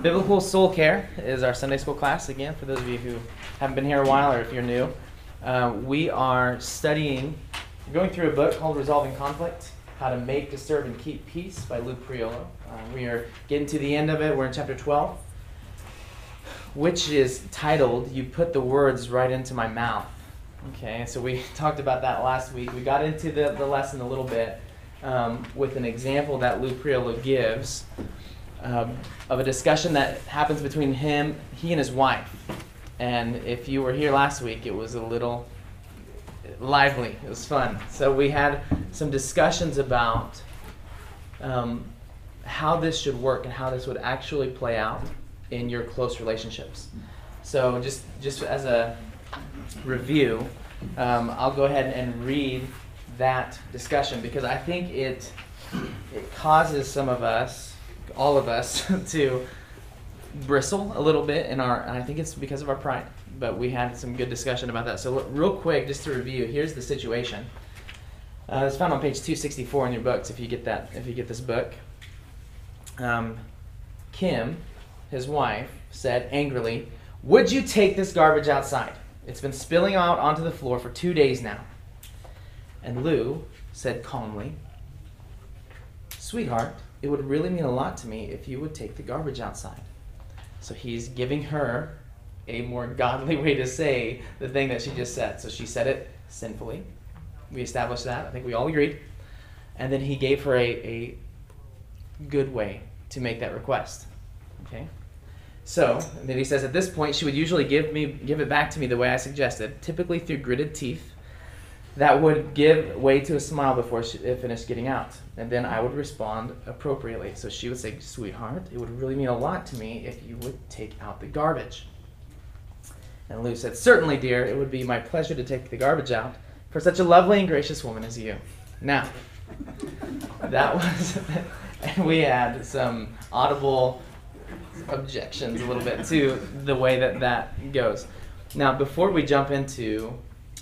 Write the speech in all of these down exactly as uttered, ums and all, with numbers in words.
Biblical Soul Care is our Sunday school class. Again, for those of you who haven't been here a while or if you're new, uh, we are studying, going through a book called Resolving Conflict, How to Make, Disturb, and Keep Peace by Lou Priolo. Uh, we are getting to the end of it. We're in chapter twelve, which is titled, You Put the Words Right Into My Mouth. Okay, so we talked about that last week. We got into the, the lesson a little bit um, with an example that Lou Priolo gives um, of a discussion that happens between him, he and his wife. And if you were here last week, it was a little lively. It was fun. So we had some discussions about um, how this should work and how this would actually play out in your close relationships. So just just as a review, um, I'll go ahead and read that discussion because I think it it causes some of us, all of us, to bristle a little bit in our, and I think it's because of our pride, but we had some good discussion about that. So real quick, just to review, here's the situation. Uh, it's found on page two sixty-four in your books if you get that, if you get this book. Um, Kim, his wife, said angrily, "Would you take this garbage outside? It's been spilling out onto the floor for two days now." And Lou said calmly, "Sweetheart, it would really mean a lot to me if you would take the garbage outside." So he's giving her a more godly way to say the thing that she just said. So she said it sinfully. We established that. I think we all agreed. And then he gave her a, a good way to make that request. Okay? So, and then he says, at this point, she would usually give me, give it back to me the way I suggested, typically through gritted teeth that would give way to a smile before she finished getting out. And then I would respond appropriately. So she would say, "Sweetheart, it would really mean a lot to me if you would take out the garbage." And Lou said, "Certainly, dear, it would be my pleasure to take the garbage out for such a lovely and gracious woman as you." Now, that was, and we had some audible objections a little bit to the way that that goes. Now, before we jump into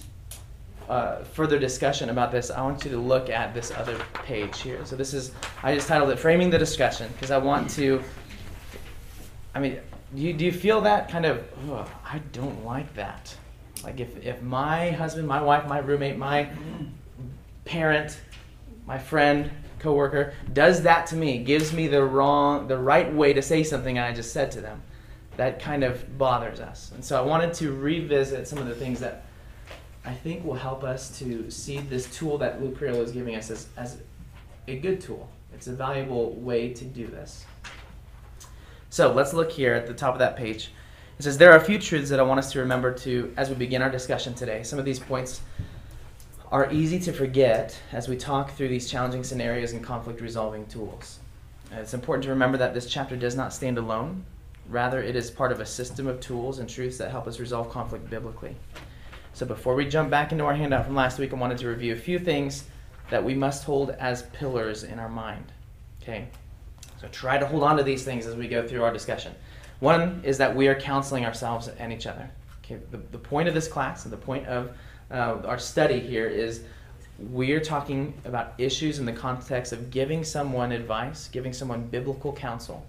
uh, further discussion about this, I want you to look at this other page here. So this is, I just titled it Framing the Discussion, because I want to, I mean, do you, do you feel that kind of, ugh, I don't like that. Like if, if my husband, my wife, my roommate, my parent, my friend, coworker does that to me, gives me the wrong, the right way to say something I just said to them, that kind of bothers us. And so I wanted to revisit some of the things that I think will help us to see this tool that Lou Priolo is giving us as, as a good tool. It's a valuable way to do this. So let's look here at the top of that page. It says, there are a few truths that I want us to remember to as we begin our discussion today. Some of these points are easy to forget as we talk through these challenging scenarios and conflict resolving tools. And it's important to remember that this chapter does not stand alone. Rather, it is part of a system of tools and truths that help us resolve conflict biblically. So before we jump back into our handout from last week, I wanted to review a few things that we must hold as pillars in our mind. Okay? So try to hold on to these things as we go through our discussion. One is that we are counseling ourselves and each other. Okay? The, the point of this class and the point of Uh, our study here is we're talking about issues in the context of giving someone advice, giving someone biblical counsel.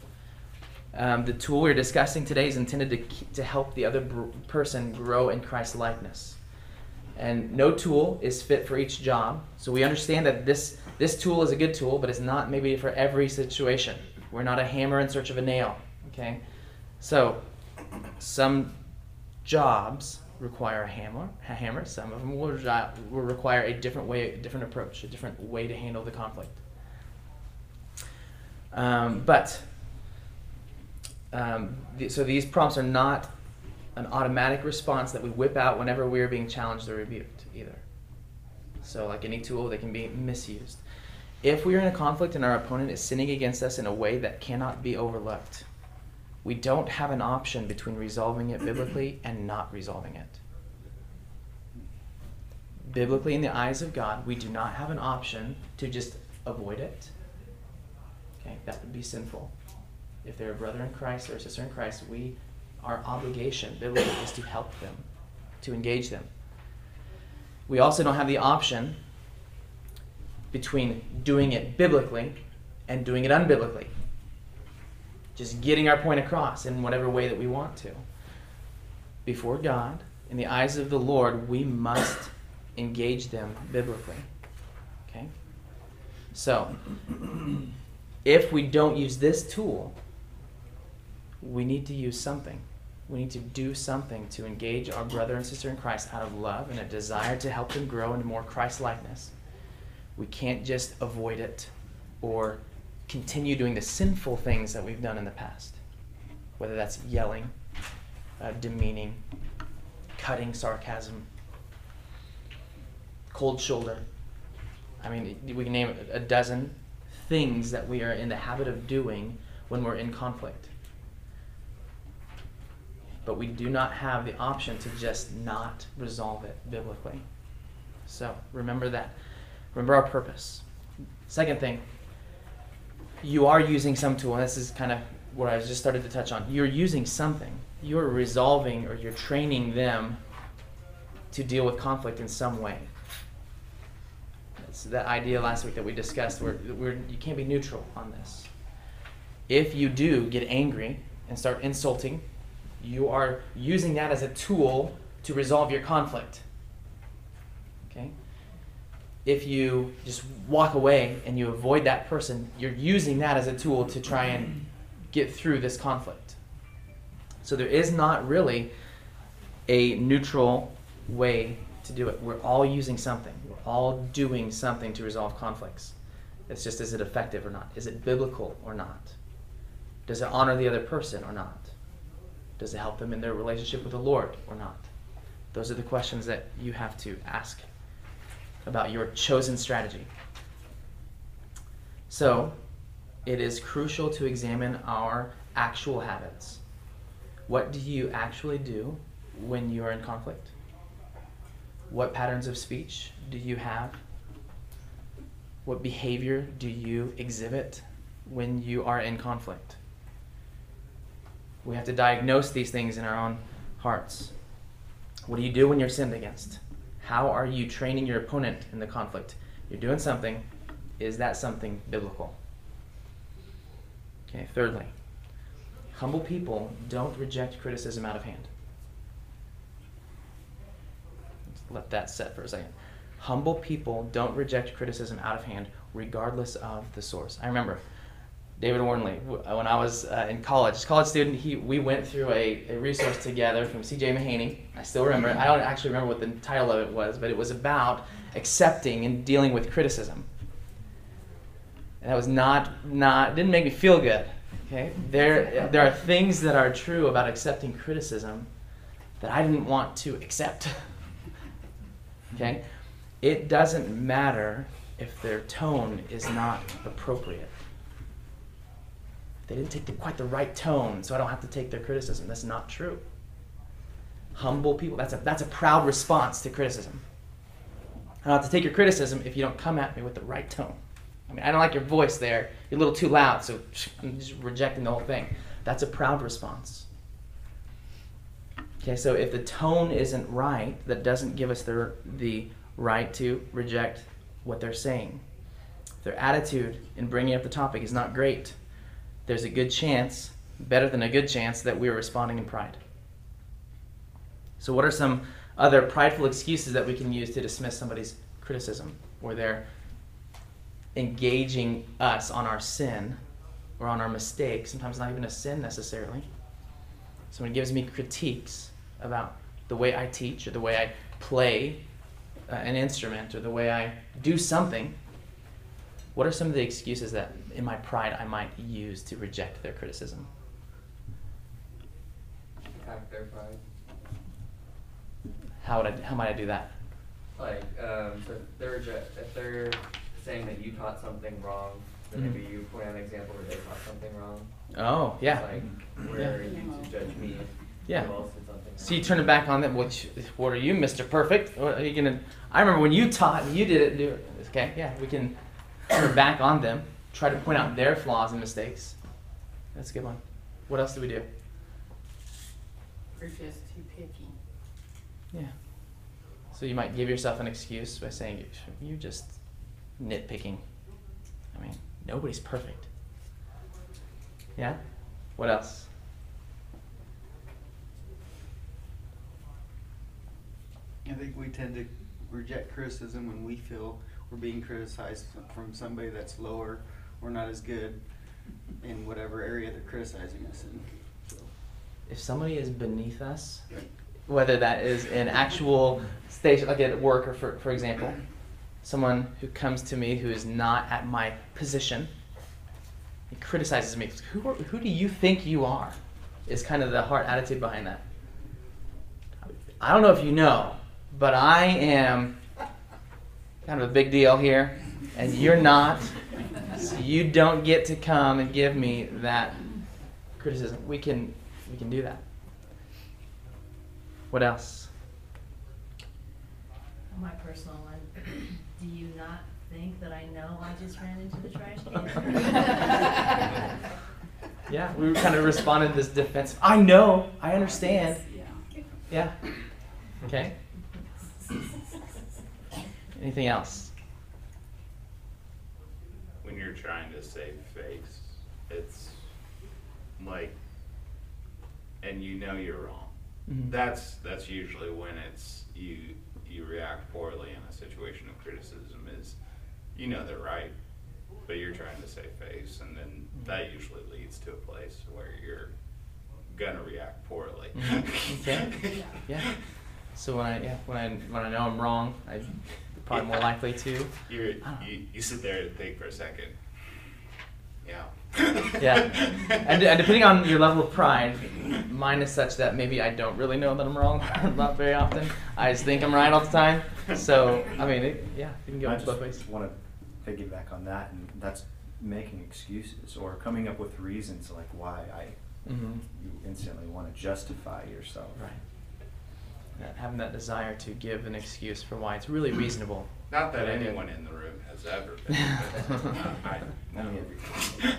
Um, the tool we're discussing today is intended to to help the other br- person grow in Christ's likeness. And no tool is fit for each job. So we understand that this, this tool is a good tool, but it's not maybe for every situation. We're not a hammer in search of a nail. Okay? So some jobs require a hammer, a hammer. Some of them will, will require a different way, a different approach, a different way to handle the conflict. Um, but, um, th- so these prompts are not an automatic response that we whip out whenever we are being challenged or rebuked either. So like any tool, they can be misused. If we are in a conflict and our opponent is sinning against us in a way that cannot be overlooked, we don't have an option between resolving it biblically and not resolving it. Biblically, in the eyes of God, we do not have an option to just avoid it. Okay, that would be sinful. If they're a brother in Christ or a sister in Christ, we, our obligation biblically is to help them, to engage them. We also don't have the option between doing it biblically and doing it unbiblically. just getting our point across in whatever way that we want to. Before God, in the eyes of the Lord, we must engage them biblically. Okay? So, if we don't use this tool, we need to use something. We need to do something to engage our brother and sister in Christ out of love and a desire to help them grow into more Christ-likeness. We can't just avoid it or continue doing the sinful things that we've done in the past, whether that's yelling, uh, demeaning, cutting sarcasm, cold shoulder. I mean, we can name a dozen things that we are in the habit of doing when we're in conflict. But we do not have the option to just not resolve it biblically. So remember that. Remember our purpose. Second thing, you are using some tool, and this is kind of what I just started to touch on. You're using something. You're resolving or you're training them to deal with conflict in some way. It's that idea last week that we discussed where, where you can't be neutral on this. If you do get angry and start insulting, you are using that as a tool to resolve your conflict. Okay? If you just walk away and you avoid that person, you're using that as a tool to try and get through this conflict. So there is not really a neutral way to do it. We're all using something. We're all doing something to resolve conflicts. It's just, is it effective or not? Is it biblical or not? Does it honor the other person or not? Does it help them in their relationship with the Lord or not? Those are the questions that you have to ask about your chosen strategy. So, it is crucial to examine our actual habits. What do you actually do when you are in conflict? What patterns of speech do you have? What behavior do you exhibit when you are in conflict? We have to diagnose these things in our own hearts. What do you do when you're sinned against? How are you training your opponent in the conflict? You're doing something. Is that something biblical? Okay, thirdly, humble people don't reject criticism out of hand. Let's let that set for a second. Humble people don't reject criticism out of hand, regardless of the source. I remember David Warnley, when I was uh, in college, as a college student, he, we went through a, a resource together from C J Mahaney. I still remember it. I don't actually remember what the title of it was, but it was about accepting and dealing with criticism. And that was not, not didn't make me feel good. Okay, there, there are things that are true about accepting criticism that I didn't want to accept. Okay, it doesn't matter if their tone is not appropriate. They didn't take the, quite the right tone, so I don't have to take their criticism. That's not true. Humble people, that's a, that's a proud response to criticism. I don't have to take your criticism if you don't come at me with the right tone. I mean, I don't like your voice there. You're a little too loud, so I'm just rejecting the whole thing. That's a proud response. Okay, so if the tone isn't right, that doesn't give us the, the right to reject what they're saying. If their attitude in bringing up the topic is not great, there's a good chance, better than a good chance, that we're responding in pride. So what are some other prideful excuses that we can use to dismiss somebody's criticism, or they're engaging us on our sin or on our mistake, sometimes not even a sin necessarily. Someone gives me critiques about the way I teach or the way I play uh, an instrument or the way I do something. What are some of the excuses that in my pride I might use to reject their criticism? Attack their pride. How would I, how might I do that? Like, um, so if they're, ju- if they're saying that you taught something wrong, then Mhm. maybe you point out an example where they taught something wrong. Oh, yeah. Like, where you to judge me if Yeah. who else did something So you wrong. turn it back on them. Which, what are you, Mister Perfect? What are you gonna? I remember when you taught and you did it. Do it. Okay, yeah, we can turn it back on them. Try to point out their flaws and mistakes. That's a good one. What else do we do? We're just too picky. Yeah. So you might give yourself an excuse by saying you're just nitpicking. I mean, nobody's perfect. Yeah. What else? I think we tend to reject criticism when we feel we're being criticized from somebody that's lower or not as good in whatever area they're criticizing us in. So. If somebody is beneath us, whether that is in actual station, like at work, or for, for example, someone who comes to me who is not at my position, he criticizes me. Who, are, who do you think you are? Is kind of the heart attitude behind that. I don't know if you know, but I am kind of a big deal here, and you're not. So you don't get to come and give me that criticism. We can, we can do that. What else? My personal one. Do you not think that I know I just ran into the trash can? Yeah, we kind of responded this defensive. I know, I understand. Yeah. Okay. Anything else? When you're trying to save face, it's like, and you know you're wrong. Mm-hmm. That's that's usually when it's you you react poorly in a situation of criticism. Is you know they're right, but you're trying to save face, and then that usually leads to a place where you're gonna react poorly. Mm-hmm. Okay. Yeah. So when I yeah when I when I know I'm wrong, I'm probably more likely to. You're, you you sit there and think for a second. Yeah. Yeah. And, and depending on your level of pride, mine is such that maybe I don't really know that I'm wrong not very often. I just think I'm right all the time. So I mean, it, yeah, you can go I both ways. just want to piggyback on that, and that's making excuses or coming up with reasons like why I Mm-hmm. you instantly want to justify yourself. Right. That, having that desire to give an excuse for why it's really reasonable. Not that But I did. anyone in the room has ever been. But, uh, I, no. Only every-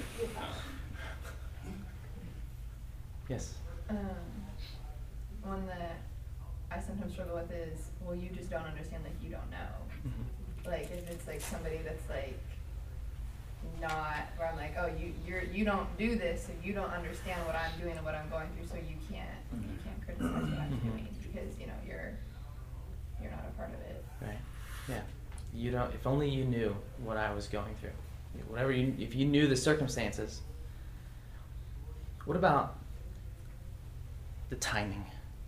Yes. Um, one that I sometimes struggle with is, well, you just don't understand, like, you don't know. Mm-hmm. Like, if it's, like, somebody that's, like, not, where I'm like, oh, you, you're, you don't do this, so you don't understand what I'm doing and what I'm going through, so you can't, you can't criticize what I'm Mhm. doing, because, you know, you're, you're not a part of it. Right. Yeah. You don't. If only you knew what I was going through. Whatever you, if you knew the circumstances. What about the timing?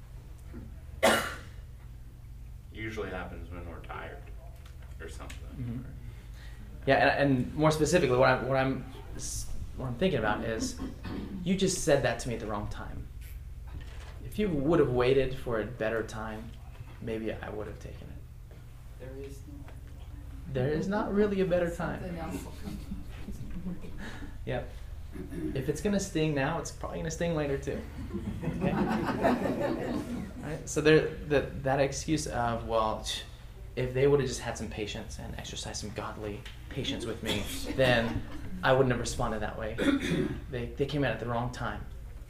Usually happens when we're tired or something. Mhm. Yeah, and, and more specifically, what I'm what I'm what I'm thinking about is, you just said that to me at the wrong time. If you would have waited for a better time, maybe I would have taken it. There is no. There is not really a better time. Something else will come. Yep. If it's gonna sting now, it's probably gonna sting later too. Okay? Right? So there, that that excuse of, well, if they would have just had some patience and exercised some godly patience with me, then I wouldn't have responded that way. They they came in at the wrong time.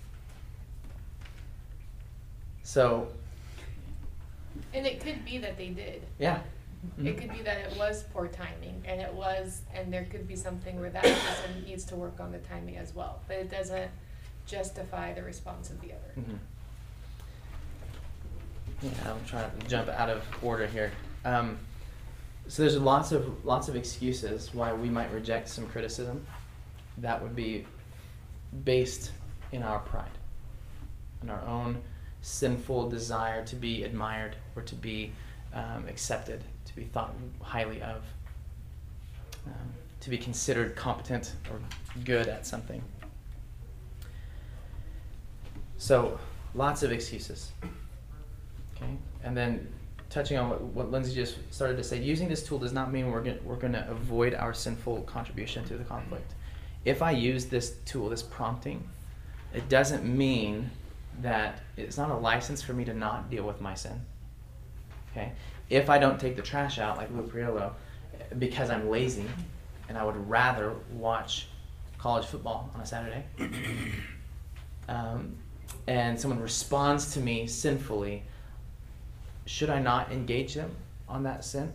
So And it could be that they did. yeah. It Mhm. could be that it was poor timing, and it was, and there could be something where that person needs to work on the timing as well. But it doesn't justify the response of the other. Mhm. Yeah, I'm trying to jump out of order here. Um, so there's lots of lots of excuses why we might reject some criticism. That would be based in our pride, in our own sinful desire to be admired or to be um, accepted, to be thought highly of, um, to be considered competent or good at something. So lots of excuses. Okay, and then touching on what, what Lindsay just started to say, using this tool does not mean we're going we're going to avoid our sinful contribution to the conflict. If I use this tool, this prompting, it doesn't mean that it's not a license for me to not deal with my sin. Okay, if I don't take the trash out like Lou Priolo because I'm lazy and I would rather watch college football on a Saturday, um, and someone responds to me sinfully, should I not engage them on that sin?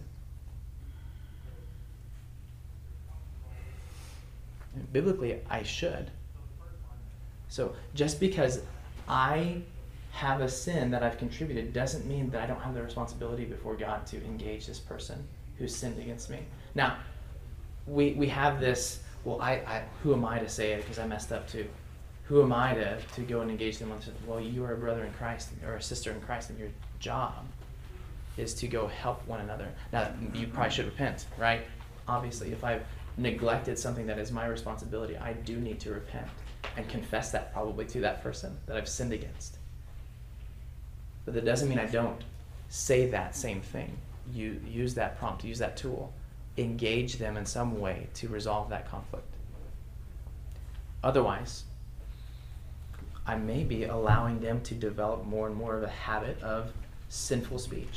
And biblically, I should. So just because I have a sin that I've contributed doesn't mean that I don't have the responsibility before God to engage this person who's sinned against me. Now, we we have this, well, I, I who am I to say it because I messed up too? Who am I to, to go and engage them on this? Well, you are a brother in Christ or a sister in Christ, and your job is to go help one another. Now, you probably should repent, right? Obviously, if I've neglected something that is my responsibility, I do need to repent and confess that probably to that person that I've sinned against. But that doesn't mean I don't say that same thing. You use that prompt, use that tool, engage them in some way to resolve that conflict. Otherwise, I may be allowing them to develop more and more of a habit of sinful speech.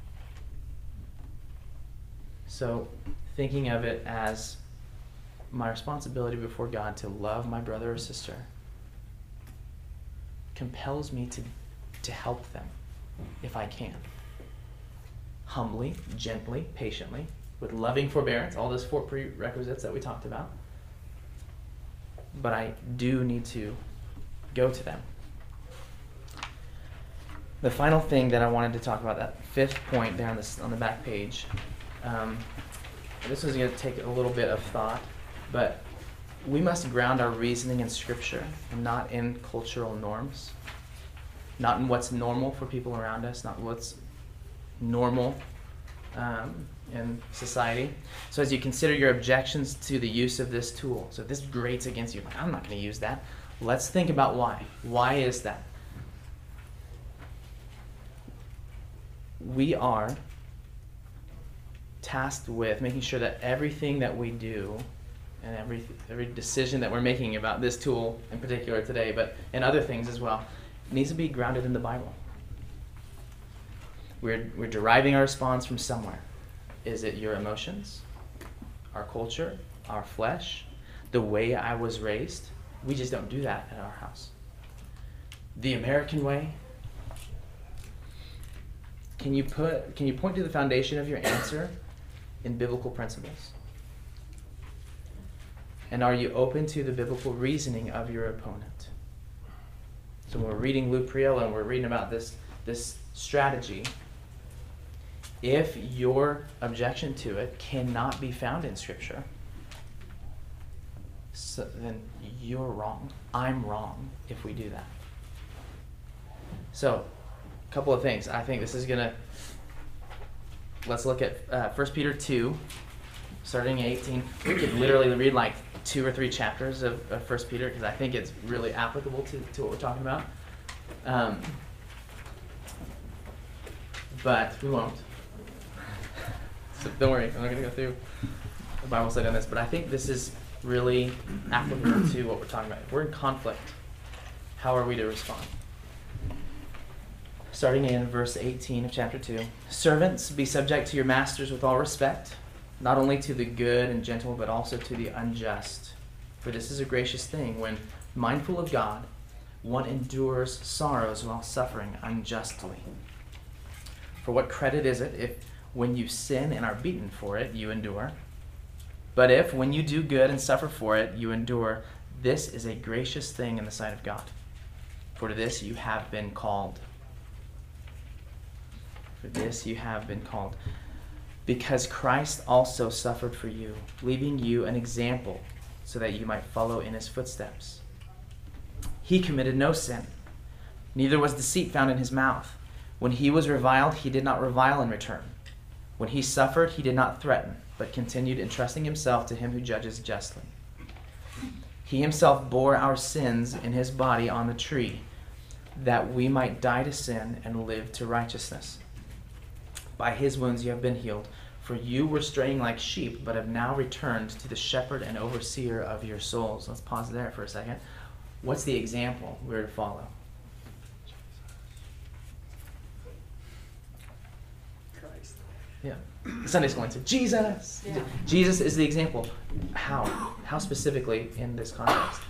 So, thinking of it as my responsibility before God to love my brother or sister compels me to, to help them if I can. Humbly, gently, patiently, with loving forbearance, all those four prerequisites that we talked about. But I do need to go to them. The final thing that I wanted to talk about, that fifth point there on the, on the back page, um, this is going to take a little bit of thought, but we must ground our reasoning in Scripture and not in cultural norms, not in what's normal for people around us, not what's normal um, in society. So as you consider your objections to the use of this tool, so if this grates against you, like, I'm not going to use that, let's think about why. Why is that? We are tasked with making sure that everything that we do and every every decision that we're making about this tool in particular today, but in other things as well, needs to be grounded in the Bible. We're we're deriving our response from somewhere. Is it your emotions, our culture, our flesh, the way I was raised? We just don't do that at our house. The American way. Can you put can you point to the foundation of your answer in biblical principles? And are you open to the biblical reasoning of your opponent? So when we're reading Lou Priolo and we're reading about this, this strategy, if your objection to it cannot be found in Scripture, so then you're wrong. I'm wrong if we do that. So, a couple of things. I think this is going to, let's look at uh, First Peter two, starting at eighteen. We could literally read like two or three chapters of, of First Peter because I think it's really applicable to, to what we're talking about. Um, but we won't. So don't worry, I'm not going to go through the Bible study on this, but I think this is really applicable to what we're talking about. If we're in conflict, how are we to respond? Starting in verse eighteen of chapter two. Servants, be subject to your masters with all respect, not only to the good and gentle, but also to the unjust. For this is a gracious thing, when, mindful of God, one endures sorrows while suffering unjustly. For what credit is it if, when you sin and are beaten for it, you endure? But if, when you do good and suffer for it, you endure, this is a gracious thing in the sight of God. For to this you have been called. For this you have been called. Because Christ also suffered for you, leaving you an example, so that you might follow in his footsteps. He committed no sin, neither was deceit found in his mouth. When he was reviled, he did not revile in return. When he suffered, he did not threaten, but continued entrusting himself to him who judges justly. He himself bore our sins in his body on the tree, that we might die to sin and live to righteousness. By his wounds you have been healed, for you were straying like sheep, but have now returned to the shepherd and overseer of your souls. Let's pause there for a second. What's the example we're to follow? Christ. Yeah. Sunday school answer, Jesus! Yeah. Jesus is the example. How? How specifically in this context?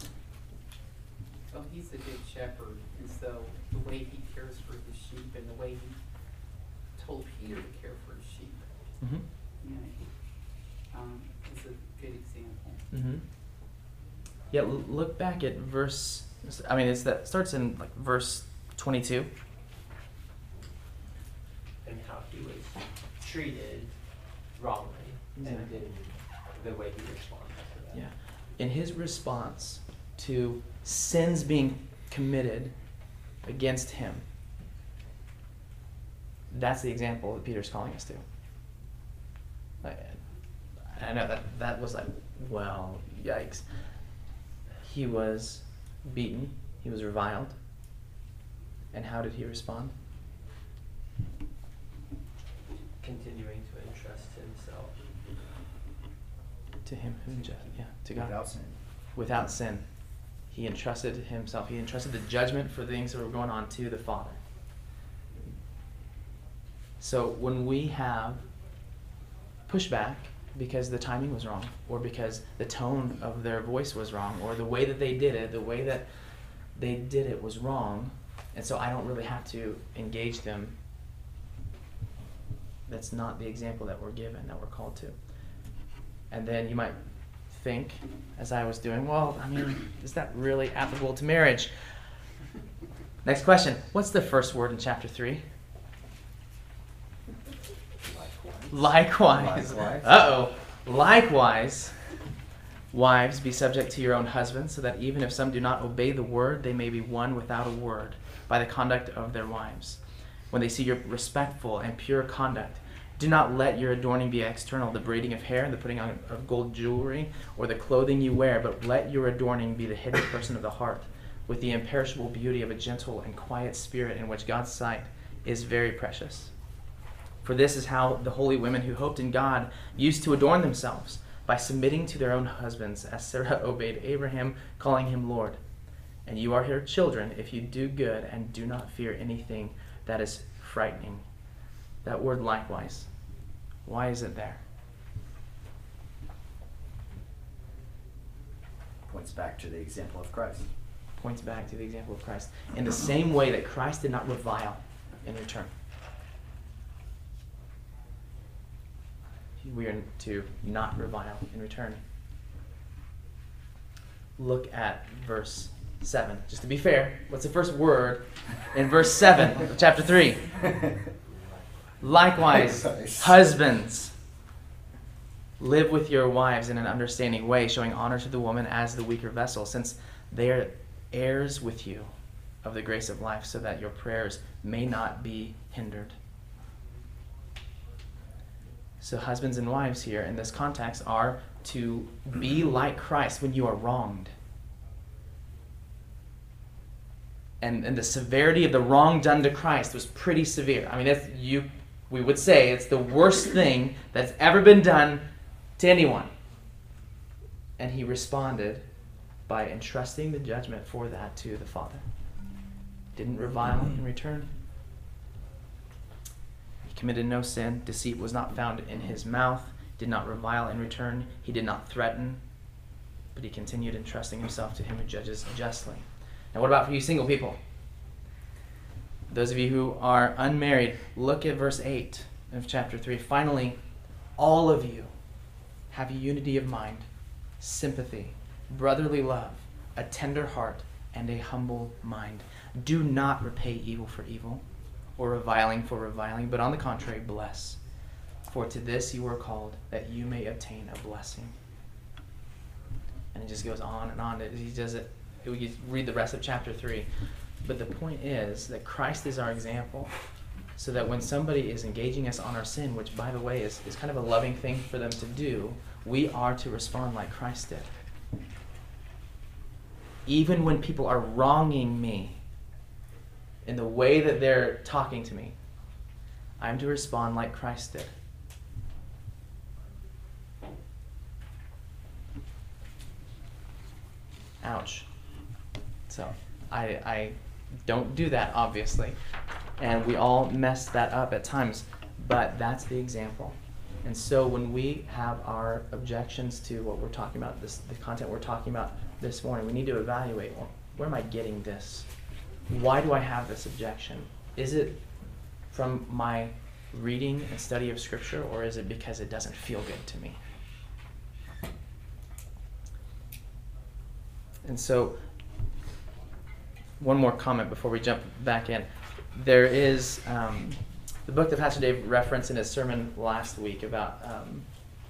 Well, he's a good shepherd, and so the way he cares for his sheep and the way he told Peter to care for his sheep, Mm-hmm. you know, he, um, is a good example. Mm-hmm. Yeah, l- look back at verse I mean, it's that starts in like verse twenty-two. And how he was treated wrongly, and Exactly. then the way he responded to that. Yeah. In his response to sins being committed against him, that's the example that Peter's calling us to. I, I know that that was like, well, yikes. He was beaten. He was reviled. And how did he respond? Continuing to entrust himself. To him who just, yeah, to God. Without sin. Without sin. He entrusted himself. He entrusted the judgment for things that were going on to the Father. So when we have pushback because the timing was wrong, or because the tone of their voice was wrong, or the way that they did it, the way that they did it was wrong, and so I don't really have to engage them, that's not the example that we're given, that we're called to. And then you might think, as I was doing, well, I mean, is that really applicable to marriage? Next question. What's the first word in chapter three? Likewise. Likewise. Uh-oh. Likewise, wives, be subject to your own husbands, so that even if some do not obey the word, they may be won without a word by the conduct of their wives. When they see your respectful and pure conduct, do not let your adorning be external, the braiding of hair, the putting on of gold jewelry, or the clothing you wear, but let your adorning be the hidden person of the heart, with the imperishable beauty of a gentle and quiet spirit in which God's sight is very precious. For this is how the holy women who hoped in God used to adorn themselves, by submitting to their own husbands, as Sarah obeyed Abraham, calling him Lord. And you are her children if you do good and do not fear anything that is frightening. That word likewise, why is it there? Points back to the example of Christ. Points back to the example of Christ. In the same way that Christ did not revile in return. We are to not revile in return. Look at verse seven. Just to be fair, what's the first word in verse seven of chapter three? Likewise, Likewise. husbands, live with your wives in an understanding way, showing honor to the woman as the weaker vessel, since they are heirs with you of the grace of life, so that your prayers may not be hindered. So husbands and wives here in this context are to be like Christ when you are wronged. And, and the severity of the wrong done to Christ was pretty severe. I mean, that's, you, we would say it's the worst thing that's ever been done to anyone. And he responded by entrusting the judgment for that to the Father. Didn't revile in return. He committed no sin. Deceit was not found in his mouth. Did not revile in return. He did not threaten, but he continued entrusting himself to him who judges justly. Now, what about for you single people? Those of you who are unmarried, look at verse eight of chapter three. Finally, all of you have unity of mind, sympathy, brotherly love, a tender heart, and a humble mind. Do not repay evil for evil, or reviling for reviling, but on the contrary, bless. For to this you were called, that you may obtain a blessing. And it just goes on and on. He does it. We could read the rest of chapter three. But the point is that Christ is our example, so that when somebody is engaging us on our sin, which, by the way, is, is kind of a loving thing for them to do, we are to respond like Christ did. Even when people are wronging me in the way that they're talking to me, I'm to respond like Christ did. Ouch. So, I, I don't do that, obviously. And we all mess that up at times. But that's the example. And so when we have our objections to what we're talking about, this the content we're talking about this morning, we need to evaluate, well, where am I getting this? Why do I have this objection? Is it from my reading and study of Scripture, or is it because it doesn't feel good to me? And so one more comment before we jump back in. There is um, the book that Pastor Dave referenced in his sermon last week about um,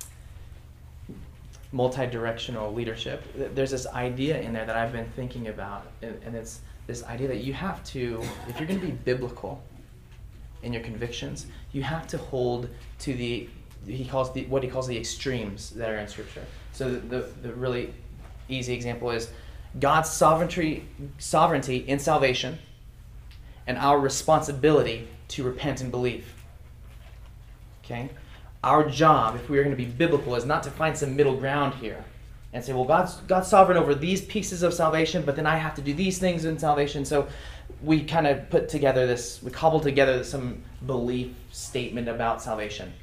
multi-directional leadership. There's this idea in there that I've been thinking about, and, and it's this idea that you have to, if you're going to be biblical in your convictions, you have to hold to the, he calls the, what he calls the extremes that are in Scripture. So the, the, the really easy example is God's sovereignty, sovereignty in salvation, and our responsibility to repent and believe. Okay? Our job, if we are going to be biblical, is not to find some middle ground here and say, well, God's, God's sovereign over these pieces of salvation, but then I have to do these things in salvation. So we kind of put together this, we cobble together some belief statement about salvation.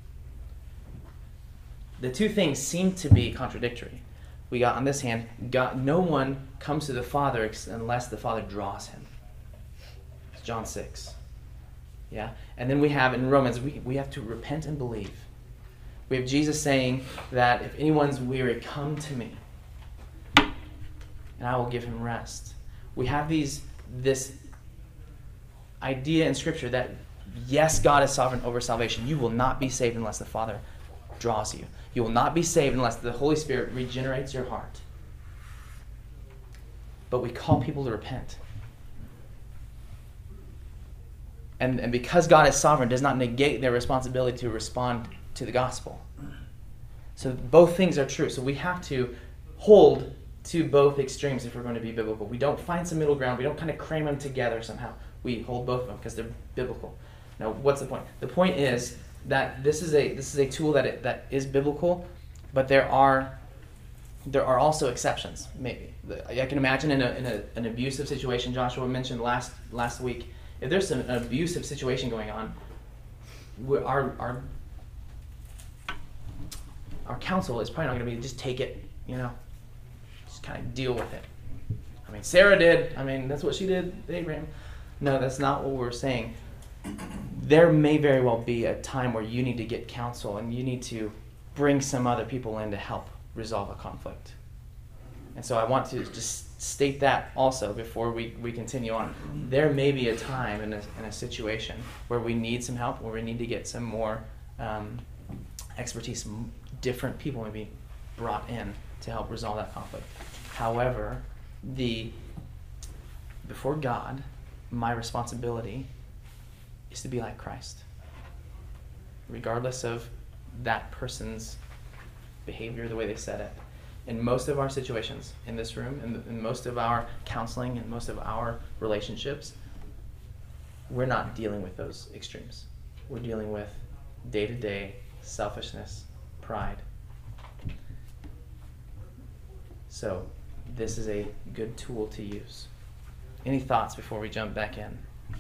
The two things seem to be contradictory. We got on this hand, God, no one comes to the Father unless the Father draws him. It's John six. Yeah? And then we have in Romans, we, we have to repent and believe. We have Jesus saying that if anyone's weary, come to me, and I will give him rest. We have these this idea in Scripture that, yes, God is sovereign over salvation. You will not be saved unless the Father draws you. You will not be saved unless the Holy Spirit regenerates your heart. But we call people to repent. And, and because God is sovereign does not negate their responsibility to respond to the gospel. So both things are true. So we have to hold to both extremes if we're going to be biblical. We don't find some middle ground. We don't kind of cram them together somehow. We hold both of them because they're biblical. Now, what's the point? The point is that this is a this is a tool that it, that is biblical, but there are there are also exceptions. Maybe I can imagine in a in a, an abusive situation. Joshua mentioned last last week. If there's an abusive situation going on, our our our counsel is probably not going to be just take it, you know, just kind of deal with it. I mean, Sarah did. I mean, that's what she did to Abraham. No, that's not what we're saying. There may very well be a time where you need to get counsel and you need to bring some other people in to help resolve a conflict. And so I want to just state that also before we, we continue on. There may be a time in a, in a situation where we need some help, where we need to get some more um, expertise, different people may be brought in to help resolve that conflict. However, the before God, my responsibility is to be like Christ, regardless of that person's behavior, the way they said it. In most of our situations in this room, in, the, in most of our counseling, and most of our relationships, we're not dealing with those extremes. We're dealing with day-to-day selfishness, pride. So this is a good tool to use. Any thoughts before we jump back in?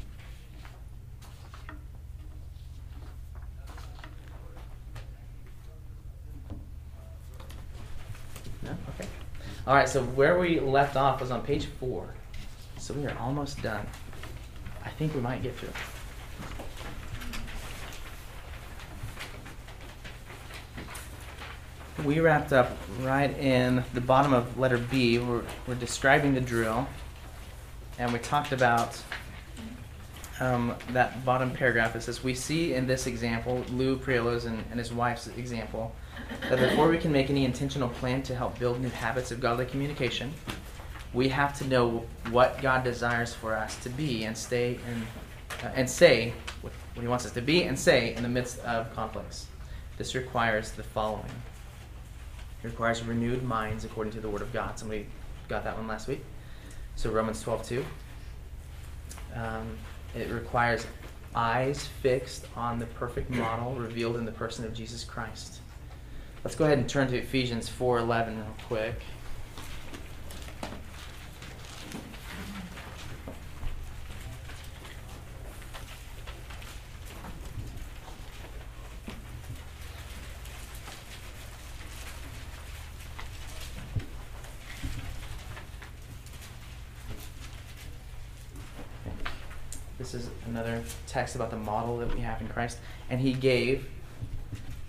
No? Okay. All right, so where we left off was on page four. So we are almost done. I think we might get through. We wrapped up right in the bottom of letter B. We're, we're describing the drill. And we talked about um, that bottom paragraph. It says, we see in this example, Lou Priello's and, and his wife's example, that before we can make any intentional plan to help build new habits of godly communication, we have to know what God desires for us to be and stay in, uh, and say what, what He wants us to be and say in the midst of conflicts. This requires the following. It requires renewed minds according to the Word of God. Somebody got that one last week. So Romans twelve two. Um, it requires eyes fixed on the perfect model revealed in the person of Jesus Christ. Let's go ahead and turn to Ephesians four eleven real quick. This is another text about the model that we have in Christ. And He gave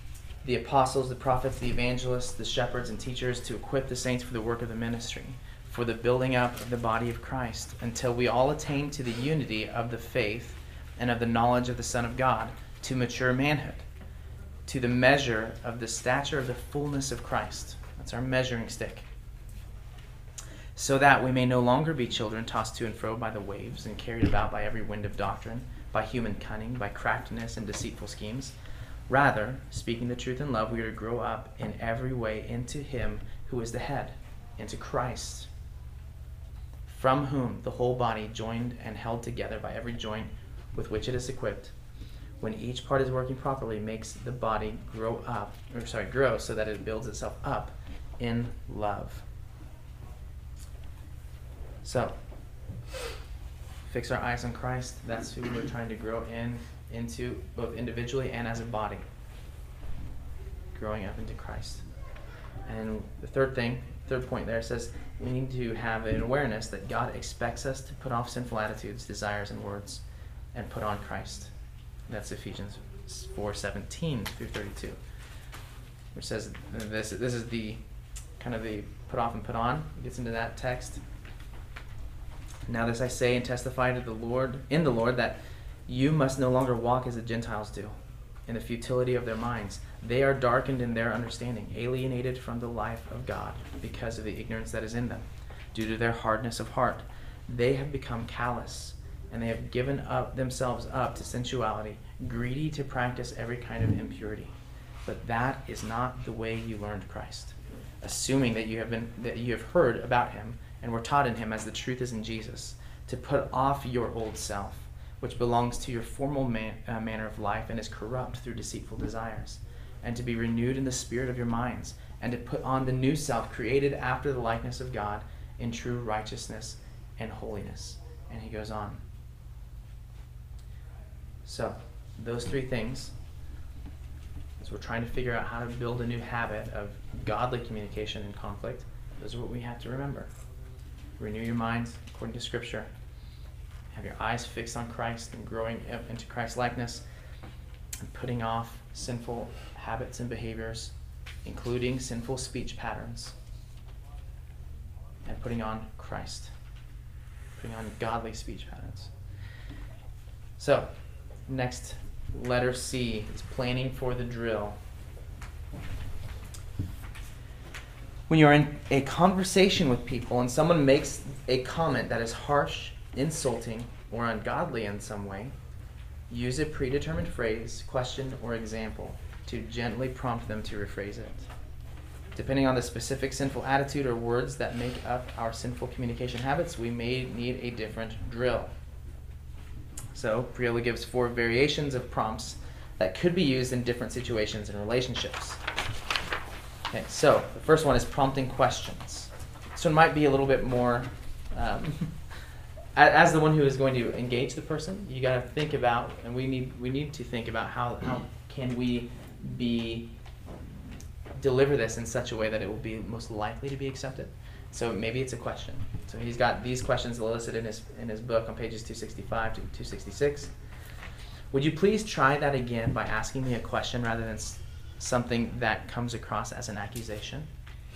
the apostles, the prophets, the evangelists, the shepherds, and teachers to equip the saints for the work of the ministry, for the building up of the body of Christ, until we all attain to the unity of the faith and of the knowledge of the Son of God, to mature manhood, to the measure of the stature of the fullness of Christ. That's our measuring stick. So that we may no longer be children tossed to and fro by the waves and carried about by every wind of doctrine, by human cunning, by craftiness and deceitful schemes. Rather, speaking the truth in love, we are to grow up in every way into him who is the head, into Christ, from whom the whole body, joined and held together by every joint with which it is equipped, when each part is working properly, makes the body grow up, or sorry, grow so that it builds itself up in love. So, fix our eyes on Christ. That's who we're trying to grow in into, both individually and as a body. Growing up into Christ. And the third thing, third point there says we need to have an awareness that God expects us to put off sinful attitudes, desires, and words, and put on Christ. That's Ephesians four seventeen through thirty-two, which says this. This is the kind of the put off and put on. It gets into that text. Now this I say and testify to the Lord in the Lord that you must no longer walk as the Gentiles do, in the futility of their minds. They are darkened in their understanding, alienated from the life of God because of the ignorance that is in them, due to their hardness of heart. They have become callous, and they have given up themselves up to sensuality, greedy to practice every kind of impurity. But that is not the way you learned Christ, assuming that you have been that you have heard about him and were taught in him as the truth is in Jesus, to put off your old self, which belongs to your former man, uh, manner of life and is corrupt through deceitful desires, and to be renewed in the spirit of your minds, and to put on the new self, created after the likeness of God in true righteousness and holiness. And he goes on. So, those three things, as we're trying to figure out how to build a new habit of godly communication in conflict, those are what we have to remember. Renew your minds according to Scripture. Have your eyes fixed on Christ and growing up into Christ's likeness, and putting off sinful habits and behaviors, including sinful speech patterns, and putting on Christ, putting on godly speech patterns. So, next, letter C is planning for the drill. When you're in a conversation with people and someone makes a comment that is harsh, insulting, or ungodly in some way, use a predetermined phrase, question, or example to gently prompt them to rephrase it. Depending on the specific sinful attitude or words that make up our sinful communication habits, we may need a different drill. So, Priola gives four variations of prompts that could be used in different situations and relationships. Okay, so the first one is prompting questions. This one might be a little bit more, um, as the one who is going to engage the person, you got to think about, and we need we need to think about how how can we be deliver this in such a way that it will be most likely to be accepted. So maybe it's a question. So he's got these questions listed in his in his book on pages two sixty-five to two sixty-six. Would you please try that again by asking me a question rather than s- something that comes across as an accusation?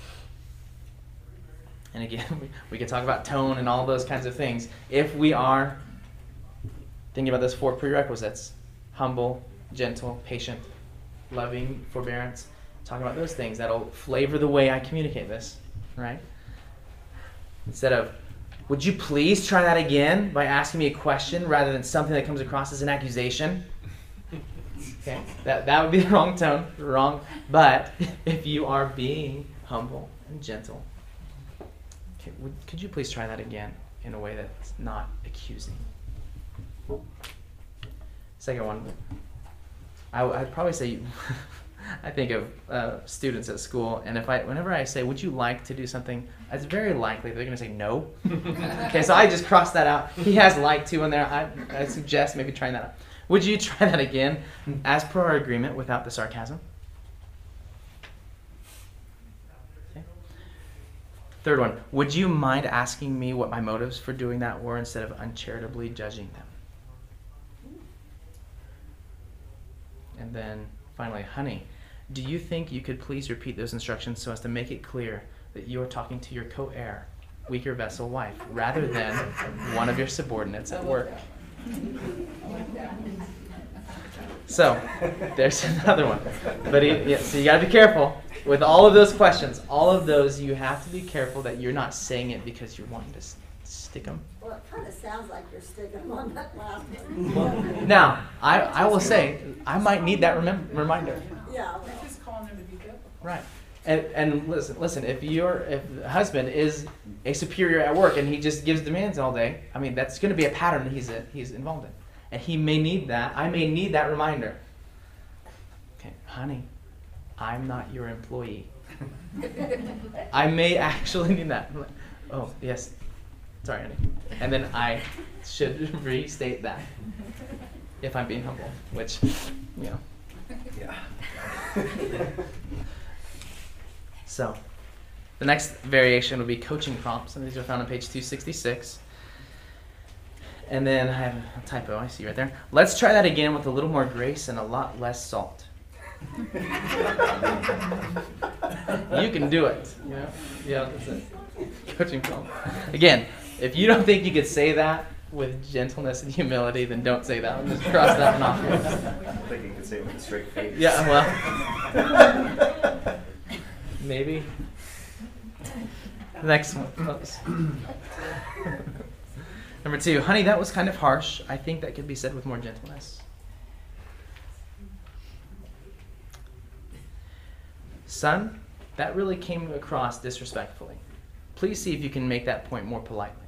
And again, we, we could talk about tone and all those kinds of things. If we are thinking about those four prerequisites, humble, gentle, patient, loving, forbearance, talk about those things, that'll flavor the way I communicate this, right? Instead of, would you please try that again by asking me a question rather than something that comes across as an accusation? Okay, that, that would be the wrong tone, wrong. But if you are being humble and gentle, okay, would, could you please try that again in a way that's not accusing? Second one, I, I'd probably say, I think of uh, students at school, and if I, whenever I say, would you like to do something, it's very likely they're going to say no. Okay, so I just cross that out. He has like to in there. I, I suggest maybe trying that out. Would you try that again, as per our agreement, without the sarcasm? Okay. Third one, would you mind asking me what my motives for doing that were instead of uncharitably judging them? And then finally, honey, do you think you could please repeat those instructions so as to make it clear that you are talking to your co-heir weaker vessel wife rather than one of your subordinates at work. So, there's another one. But he, yeah, so you got to be careful with all of those questions. All of those, you have to be careful that you're not saying it because you're wanting to s- stick them. Well, it kind of sounds like you're sticking them on that last one. Now, I, I will say, I might need that remem- reminder. Yeah. They're just calling them to be biblical. Right. And and listen, listen. If your if the husband is a superior at work and he just gives demands all day, I mean that's going to be a pattern that he's a, he's involved in, and he may need that. I may need that reminder. Okay, honey, I'm not your employee. I may actually need that. I'm like, oh yes, sorry, honey. And then I should restate that if I'm being humble, which you know. Yeah. So, the next variation would be coaching prompts, and these are found on page two sixty-six. And then I have a typo, I see right there. Let's try that again with a little more grace and a lot less salt. You can do it. You know? Yeah, that's it. Coaching prompt. Again, if you don't think you could say that with gentleness and humility, then don't say that one. Just cross that one off your list. I think you can say it with a straight face. Yeah, well. Maybe. Next one. Oops. Number two, honey, that was kind of harsh. I think that could be said with more gentleness. Son, that really came across disrespectfully. Please see if you can make that point more politely.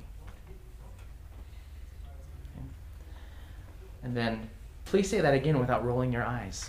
Okay. And then, please say that again without rolling your eyes.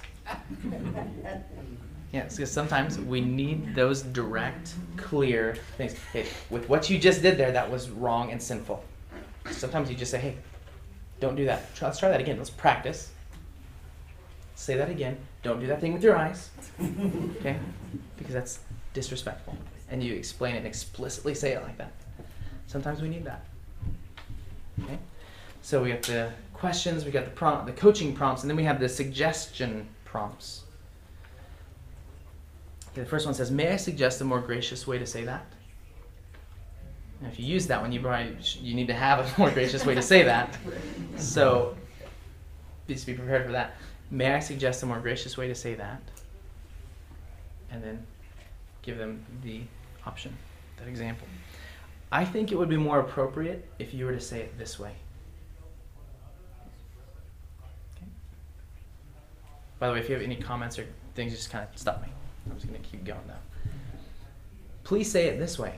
Yeah, because sometimes we need those direct, clear things. Hey, with what you just did there, that was wrong and sinful. Sometimes you just say, hey, don't do that. Try, let's try that again. Let's practice. Say that again. Don't do that thing with your eyes. Okay? Because that's disrespectful. And you explain it and explicitly say it like that. Sometimes we need that. Okay? So we got the questions, we got the prompt, the coaching prompts, and then we have the suggestion prompts. Okay, the first one says, may I suggest a more gracious way to say that? And if you use that one, you probably you need to have a more gracious way to say that. So just be prepared for that. May I suggest a more gracious way to say that? And then give them the option, that example. I think it would be more appropriate if you were to say it this way. Okay. By the way, if you have any comments or things, just kind of stop me. I'm just going to keep going now. Please say it this way.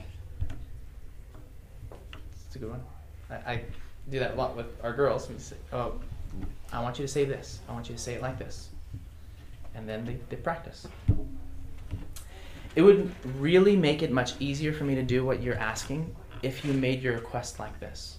It's a good one. I, I do that a lot with our girls. We say, oh, I want you to say this. I want you to say it like this. And then they, they practice. It would really make it much easier for me to do what you're asking if you made your request like this.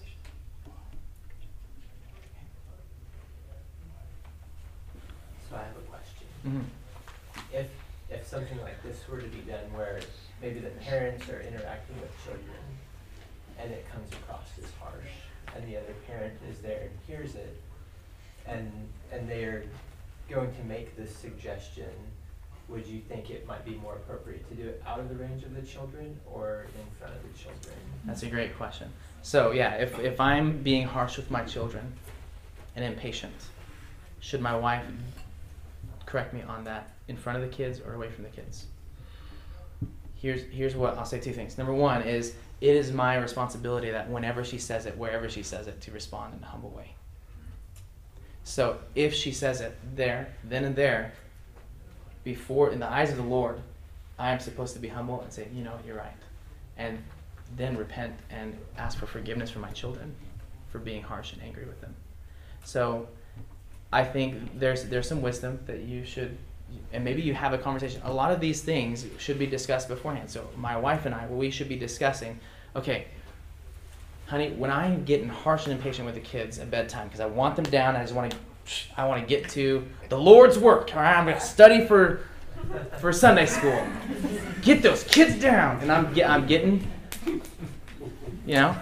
So I have a question. Mm-hmm. If if something like this were to be done where maybe the parents are interacting with children and it comes across as harsh and the other parent is there and hears it and and they're going to make this suggestion, would you think it might be more appropriate to do it out of the range of the children or in front of the children? That's a great question. So yeah, if, if I'm being harsh with my children and impatient, should my wife correct me on that in front of the kids or away from the kids? Here's here's what I'll say. Two things. Number one is it is my responsibility that whenever she says it, wherever she says it, to respond in a humble way. So if she says it there, then and there, before in the eyes of the Lord, I am supposed to be humble and say, you know, you're right, and then repent and ask for forgiveness for my children for being harsh and angry with them. So I think there's there's some wisdom that you should, and maybe you have a conversation. A lot of these things should be discussed beforehand. So my wife and I, we should be discussing, okay, honey, when I'm getting harsh and impatient with the kids at bedtime because I want them down, I just want to, I want to get to the Lord's work. All right, I'm going to study for for Sunday school. Get those kids down, and I'm get, I'm getting, you know,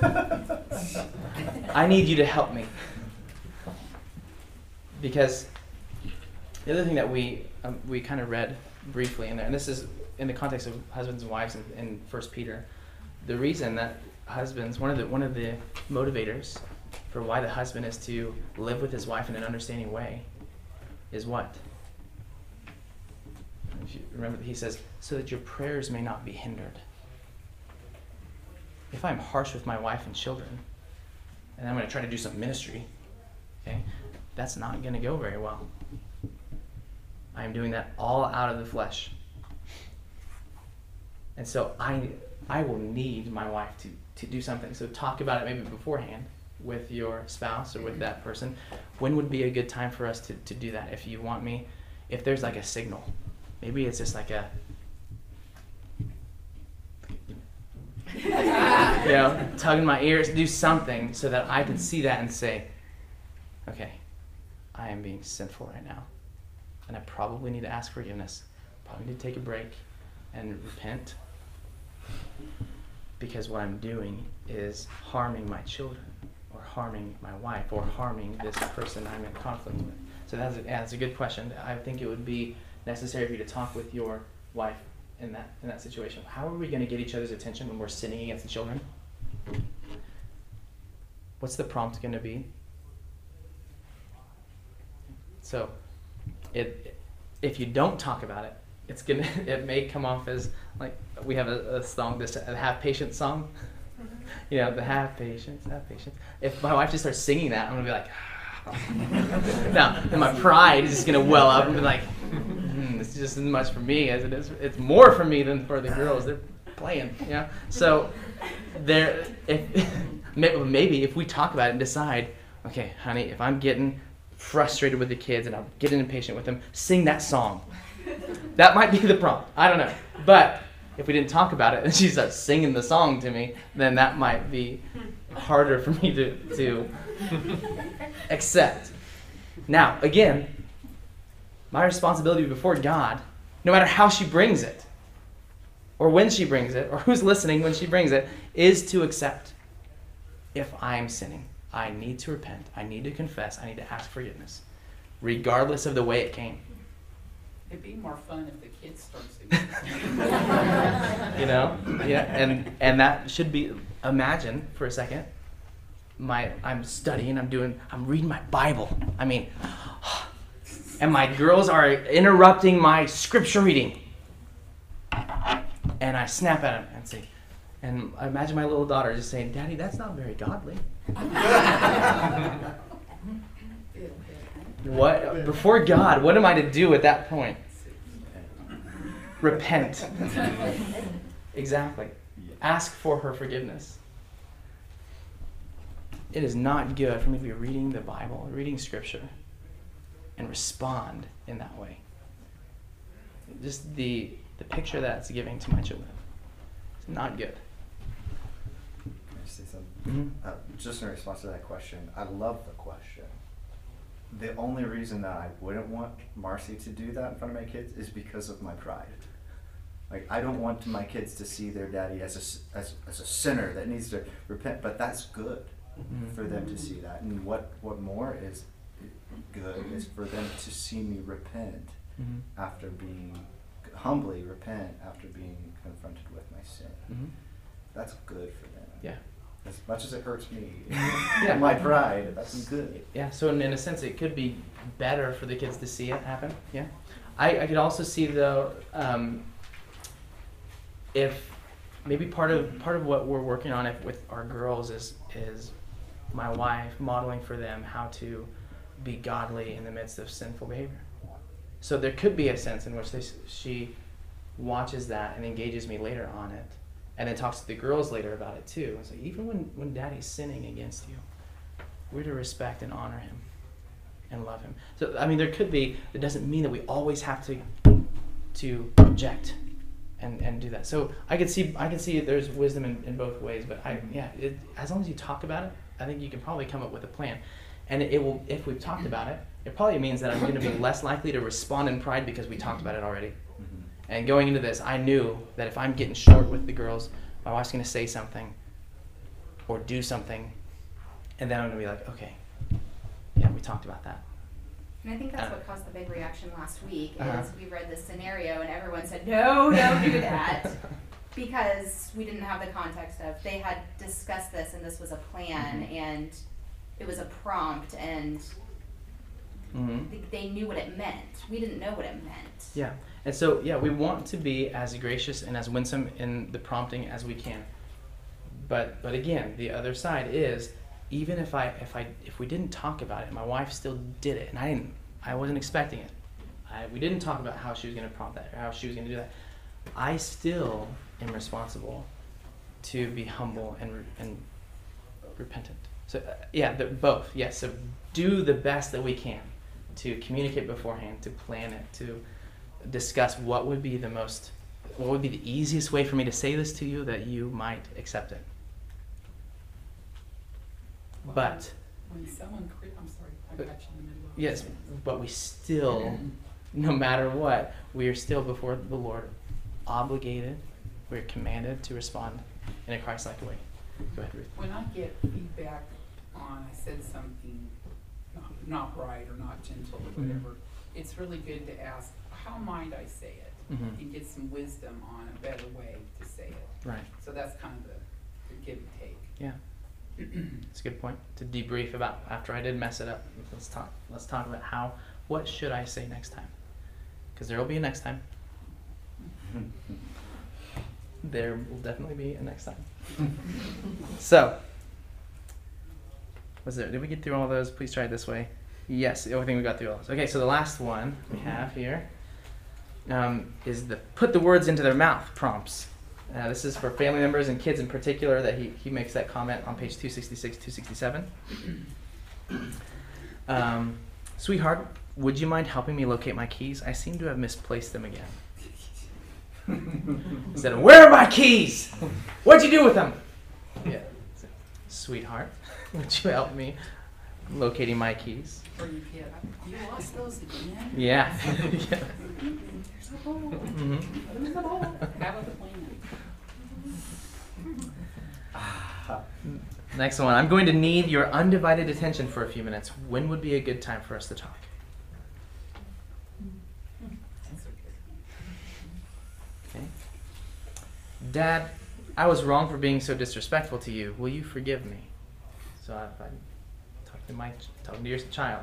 I need you to help me. Because the other thing that we um, we kind of read briefly in there, and this is in the context of husbands and wives in, in First Peter, the reason that husbands, one of the one of the motivators for why the husband is to live with his wife in an understanding way is what? If you remember, he says, so that your prayers may not be hindered. If I'm harsh with my wife and children, and I'm going to try to do some ministry, okay, that's not going to go very well. I am doing that all out of the flesh. And so I I will need my wife to, to do something. So talk about it maybe beforehand with your spouse or with that person. When would be a good time for us to, to do that? If you want me, if there's like a signal, maybe it's just like a, you know, tugging my ears, do something so that I can see that and say, okay, I am being sinful right now. And I probably need to ask forgiveness. Probably need to take a break and repent. Because what I'm doing is harming my children, or harming my wife, or harming this person I'm in conflict with. So that's a, yeah, that's a good question. I think it would be necessary for you to talk with your wife in that in that situation. How are we going to get each other's attention when we're sinning against the children? What's the prompt going to be? So, it if you don't talk about it, it's gonna it may come off as like we have a, a song, this a have patience song. You know, the have patience, have patience. If my wife just starts singing that, I'm gonna be like, now, and my pride is just gonna well up and be like, mm, it's just as much for me as it is. It's more for me than for the girls. They're playing, you know. So there, if maybe if we talk about it and decide, okay, honey, if I'm getting frustrated with the kids and I'm getting impatient with them, sing that song. That might be the prompt. I don't know. But if we didn't talk about it and she starts singing the song to me, then that might be harder for me to, to accept. Now, again, my responsibility before God, no matter how she brings it, or when she brings it, or who's listening when she brings it, is to accept. If I'm sinning, I need to repent. I need to confess. I need to ask forgiveness, regardless of the way it came. It'd be more fun if the kids start singing. You know, yeah, and and that should be. Imagine for a second, my I'm studying, I'm doing, I'm reading my Bible. I mean, and my girls are interrupting my scripture reading, and I snap at them and say, and I imagine my little daughter just saying, "Daddy, that's not very godly." What before God? What am I to do at that point? Repent. Exactly. Ask for her forgiveness. It is not good for me to be reading the Bible, reading Scripture, and respond in that way. Just the the picture that's giving to my children. It's not good. Can I say something? Mm-hmm. Uh, just in response to that question, I love the question. The only reason that I wouldn't want Marcy to do that in front of my kids is because of my pride. Like, I don't want my kids to see their daddy as a, as, as a sinner that needs to repent, but that's good mm-hmm. for them to see that. And what, what more is good is for them to see me repent mm-hmm. after being, humbly repent after being confronted with my sin. Mm-hmm. That's good for them. Yeah. As much as it hurts me, yeah. my pride, that's good. Yeah, so in, in a sense, it could be better for the kids to see it happen. Yeah, I, I could also see though, um, if maybe part of part of what we're working on if, with our girls is is my wife modeling for them how to be godly in the midst of sinful behavior. So there could be a sense in which they, she watches that and engages me later on it. And then talks to the girls later about it too. It's like, even when, when daddy's sinning against you, we're to respect and honor him and love him. So, I mean, there could be, it doesn't mean that we always have to to object and, and do that. So I could see I could see there's wisdom in, in both ways, but I yeah, it, as long as you talk about it, I think you can probably come up with a plan. And it, it will, if we've talked about it, it probably means that I'm going to be less likely to respond in pride because we talked about it already. And going into this, I knew that if I'm getting short with the girls, my wife's going to say something or do something, and then I'm going to be like, okay, yeah, we talked about that. And I think that's Uh, what caused the big reaction last week, is Uh-huh. we read this scenario and everyone said, no, don't do that. because we didn't have the context of, they had discussed this and this was a plan Mhm. and it was a prompt and Mhm. th- they knew what it meant. We didn't know what it meant. Yeah, and so yeah, we want to be as gracious and as winsome in the prompting as we can. But but again, the other side is, even if I if I if we didn't talk about it, my wife still did it, and I didn't, I wasn't expecting it. I, we didn't talk about how she was going to prompt that or how she was going to do that. I still am responsible to be humble and re- and repentant. So uh, yeah, the, both. Yes. So do the best that we can to communicate beforehand, to plan it, to discuss what would be the most, what would be the easiest way for me to say this to you that you might accept it. But When someone, crit- I'm sorry, I But- got you in the middle of. yes, but we still, no matter what, we are still before the Lord obligated, we're commanded to respond in a Christ-like way. Go ahead, Ruth. When I get feedback on, I said something not, not right or not gentle or Mhm. whatever, it's really good to ask, how might I say it? Mhm. And get some wisdom on a better way to say it. Right. So that's kind of the, the give and take. Yeah. It's a good point to debrief about after I did mess it up. Let's talk. Let's talk about how. What should I say next time? Because there will be a next time. There will definitely be a next time. So, was there? Did we get through all those? Please try it this way. Yes, I think we got through all those. Okay, so the last one we have here um, is the put the words into their mouth prompts. Uh, this is for family members and kids in particular that he, he makes that comment on page two sixty-six, two sixty-seven. Um, Sweetheart, would you mind helping me locate my keys? I seem to have misplaced them again. Instead of, where are my keys? What'd you do with them? Yeah. Sweetheart, would you help me locating my keys? Or you get, you lost those again? Yeah. Yeah. There's a hole. Mhm. There's a hole. Have a plan. Next one. I'm going to need your undivided attention for a few minutes. When would be a good time for us to talk? Okay. Dad, I was wrong for being so disrespectful to you. Will you forgive me? So I, I talk to my talking to your child.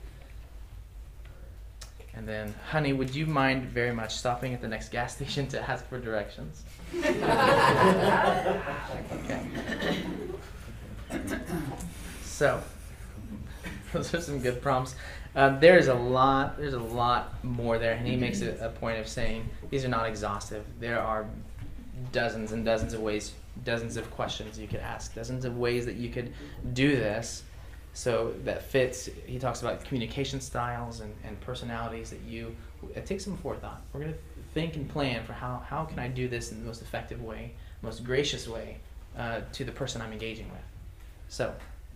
And then, honey, would you mind very much stopping at the next gas station to ask for directions? Okay. So, those are some good prompts. Um, there's a lot. There's a lot more there, and he makes it a point of saying these are not exhaustive. There are dozens and dozens of ways, dozens of questions you could ask, dozens of ways that you could do this. So that fits. He talks about communication styles and, and personalities that you. It takes some forethought. We're gonna think and plan for how how can I do this in the most effective way, most gracious way uh, to the person I'm engaging with. So,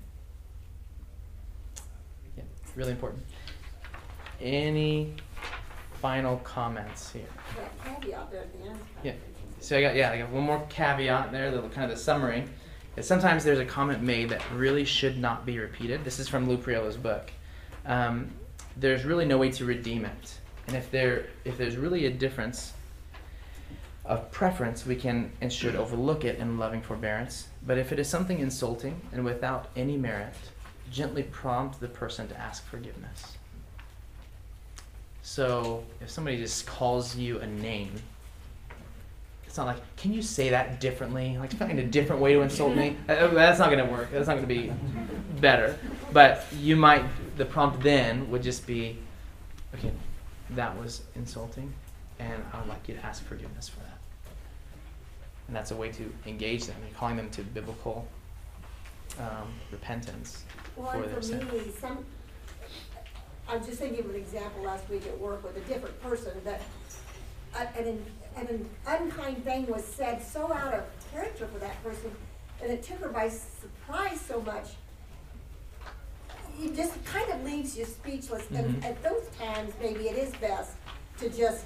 yeah, really important. Any final comments here? That caveat there at the end. Yeah. So I got yeah I got one more caveat there, the kind of the summary. Is sometimes there's a comment made that really should not be repeated. This is from Lou Priolo's book. Um, there's really no way to redeem it, and if there if there's really a difference of preference, we can and should overlook it in loving forbearance. But if it is something insulting and without any merit, gently prompt the person to ask forgiveness. So if somebody just calls you a name, it's not like, can you say that differently? Like, find a different way to insult me? Uh, That's not going to work. That's not going to be better. But you might, the prompt then would just be, okay, that was insulting, and I would like you to ask forgiveness for that. And that's a way to engage them and calling them to biblical um, repentance Well, for and their for sin. me, some, I was just thinking of an example last week at work with a different person that uh, an, an, an unkind thing was said so out of character for that person, and it took her by surprise so much. It just kind of leaves you speechless. And Mhm. at those times, maybe it is best to just,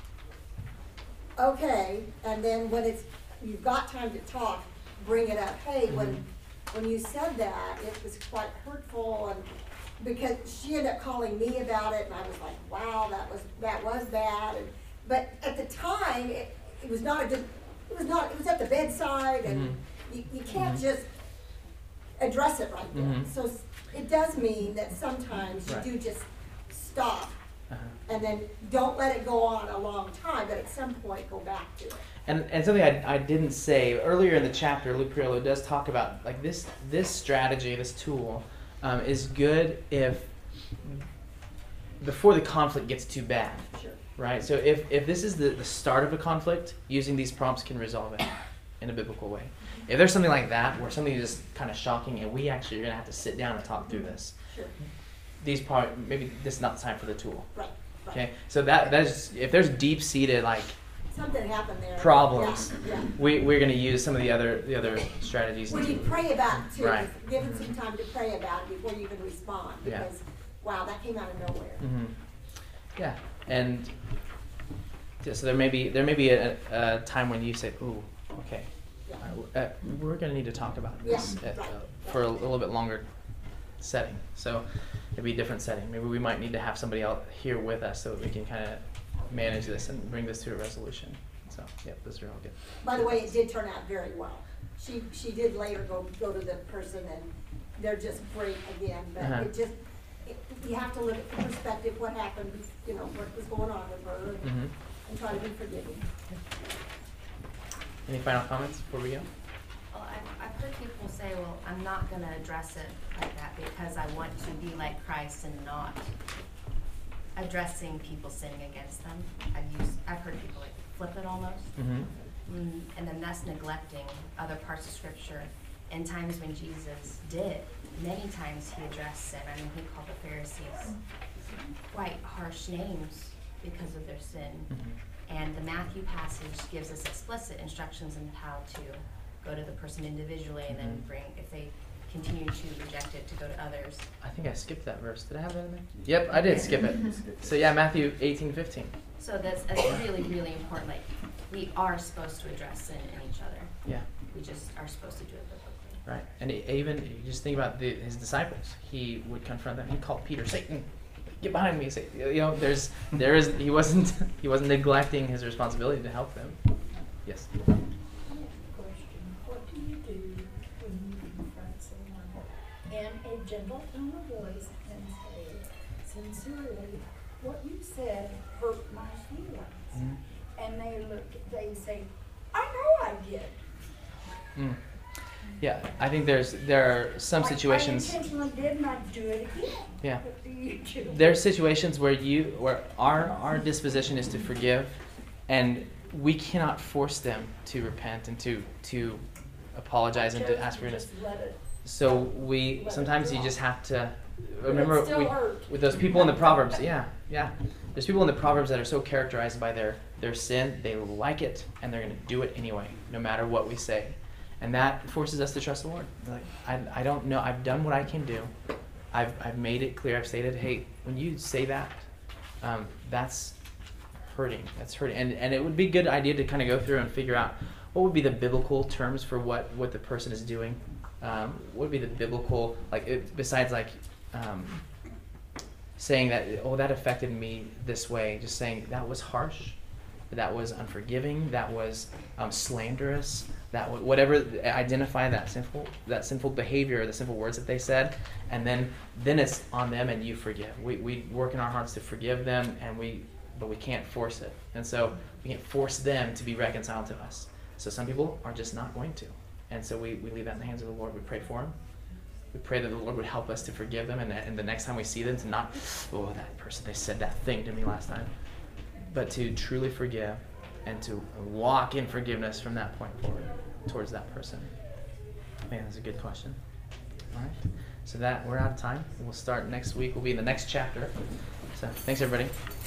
okay, and then when it's, you've got time to talk, bring it up. Hey, when, when you said that, it was quite hurtful, and because she ended up calling me about it, and I was like, wow, that was, that was bad. And, but at the time, it, it was not a good, it was not, it was at the bedside, and Mhm. you, you can't Mhm. just address it right there. Mhm. So s- it does mean that sometimes you Right. do just stop, Uh-huh. and then don't let it go on a long time, but at some point go back to it. And, and something I, I didn't say earlier in the chapter, Luke Pirillo does talk about like this this strategy, this tool, um, is good if before the conflict gets too bad, Sure. right? So if, if this is the, the start of a conflict, using these prompts can resolve it in a biblical way. If there's something like that where something is just kind of shocking and we actually are going to have to sit down and talk through this, Sure. these part maybe this is not the time for the tool. Right. Right. Okay, so that that's if there's deep seated like Something happened there. problems, Yeah, yeah. we we're going to use some of the other the other strategies. When you pray about it too, Right. give it some time to pray about it before you even respond, Yeah. because, wow, that came out of nowhere. hmm Yeah, and yeah, so there may be there may be a, a time when you say, "Ooh, okay, Yeah. uh, uh, we're going to need to talk about this Yeah, at, right, uh, for a little bit longer setting." So it'd be a different setting. Maybe we might need to have somebody else here with us so that we can kind of manage this and bring this to a resolution. So, yep, those are all good. By the way, it did turn out very well. She, she did later go, go to the person, and they're just great again, but Uh-huh. it just, it, you have to look at the perspective, what happened, you know, what was going on with her, and, Mhm. and try to be forgiving. Any final comments before we go? Well, I've, I've heard people say, well, I'm not gonna address it like that because I want to be like Christ and not addressing people sinning against them. I've used, I've heard people like flip it almost. Mm-hmm. Mm, and then that's neglecting other parts of scripture. In times when Jesus did, many times he addressed sin. I mean, he called the Pharisees quite harsh names because of their sin. Mm-hmm. And the Matthew passage gives us explicit instructions on how to go to the person individually and then Mhm. bring, if they continue to reject it, to go to others. I think I skipped that verse. Did I have that in there? Yep, I did skip it. So yeah, Matthew eighteen fifteen. So that's, that's really, really important. Like, we are supposed to address sin in each other. Yeah. We just are supposed to do it biblically. Right, and e- even you just think about the, his disciples. He would confront them. He called Peter, "Satan, get behind me!" Say, you know, there's, there is. He wasn't, he wasn't neglecting his responsibility to help them. Yes. Question: what do you do when you confront someone in a gentle tone of voice and say, sincerely, what you said hurt my feelings? Mhm. And they look, they say, I know I did. Mm. Yeah, I think there's there are some I- situations. I intentionally did not do it again. Yeah. What do you do? There are situations where you where our our disposition is to forgive, and we cannot force them to repent and to to apologize and to Just- ask forgiveness. just let it- So we let it sometimes you drop. just have to But it remember still we, hurt. with those people in the Proverbs. Yeah, yeah. There's people in the Proverbs that are so characterized by their their sin, they like it and they're going to do it anyway, no matter what we say, and that forces us to trust the Lord. Like I I don't know. I've done what I can do. I've I've made it clear. I've stated, hey, when you say that, um, that's hurting. That's hurting, and and it would be a good idea to kind of go through and figure out what would be the biblical terms for what what the person is doing. Um, what would be the biblical, like, it, besides like um, saying that, oh, that affected me this way, just saying that was harsh, that was unforgiving, that was um, slanderous, that w- whatever, identify that sinful that sinful behavior or the sinful words that they said, and then then it's on them and you forgive. We we work in our hearts to forgive them, and we but we can't force it, and so we can't force them to be reconciled to us. So some people are just not going to. And so we, we leave that in the hands of the Lord. We pray for them. We pray that the Lord would help us to forgive them, and, and the next time we see them to not, oh, that person, they said that thing to me last time. But to truly forgive and to walk in forgiveness from that point forward towards that person. Man, that's a good question. All right. So that, we're out of time. We'll start next week. We'll be in the next chapter. So thanks, everybody.